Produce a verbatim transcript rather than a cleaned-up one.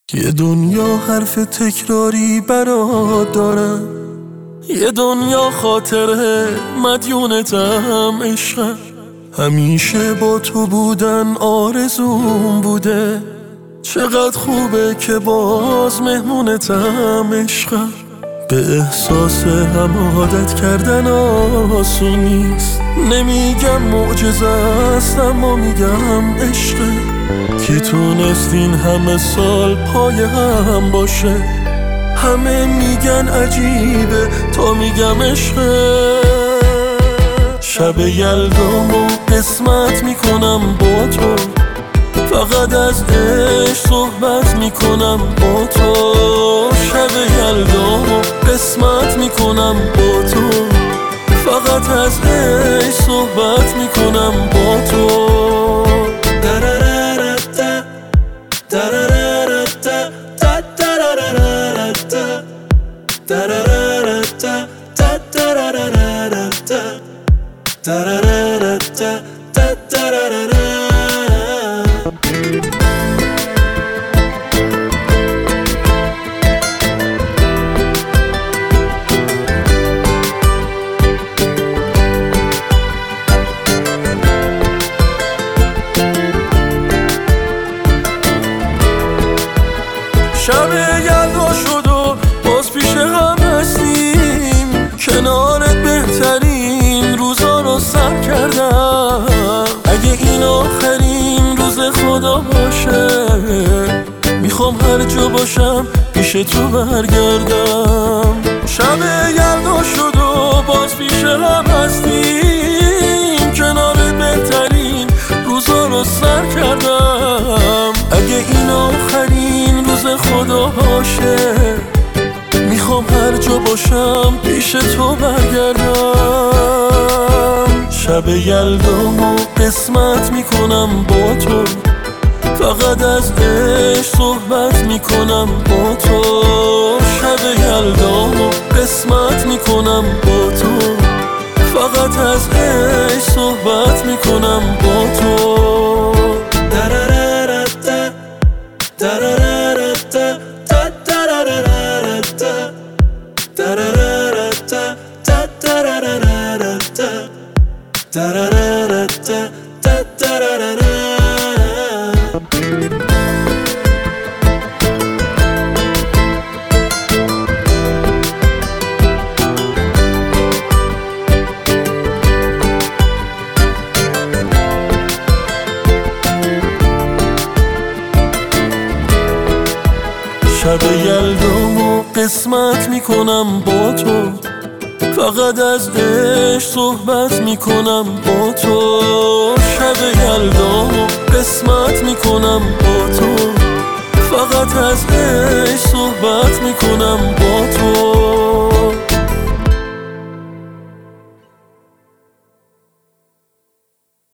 یه دنیا حرف تکراری برات دارم، یه دنیا خاطره مدیونتم عشقم. همیشه با تو بودن آرزوم بوده، چقدر خوبه که باز مهمونتم عشقم. به احساس هم عادت کردن آسون نیست، نمیگم معجزه است اما میگم عشقه. کی تونست این همه سال پای هم باشه؟ همه میگن عجیبه تا میگم عشقه. شب یلدامو قسمت میکنم با تو، فقط از عشق صحبت میکنم با تو. شب یلدامو قسمت میکنم با تو، فقط از عشق صحبت میکنم با تو. شب یلدا شد و باز پیش هم هستیم، کنارت بهترین روزا رو سر کردم. اگه این آخرین روز خدا باشه، میخوام هر جا باشم پیش تو برگردم. شب یلدا شد و باز پیش هم هستیم، کنارت بهترین روزا رو سر کردم. اگه این آخرین روز خدا باشه، میخوام هر جا باشم پیش تو برگردم. شب یلدامو قسمت میکنم با تو، فقط از عشق صحبت میکنم با تو. شب یلدامو قسمت میکنم با تو، فقط از عشق صحبت میکنم با تو. شب یلدامو قسمت میکنم با تو، فقط از عشق صحبت میکنم با تو. شب یلدامو قسمت میکنم با تو، فقط از عشق صحبت میکنم با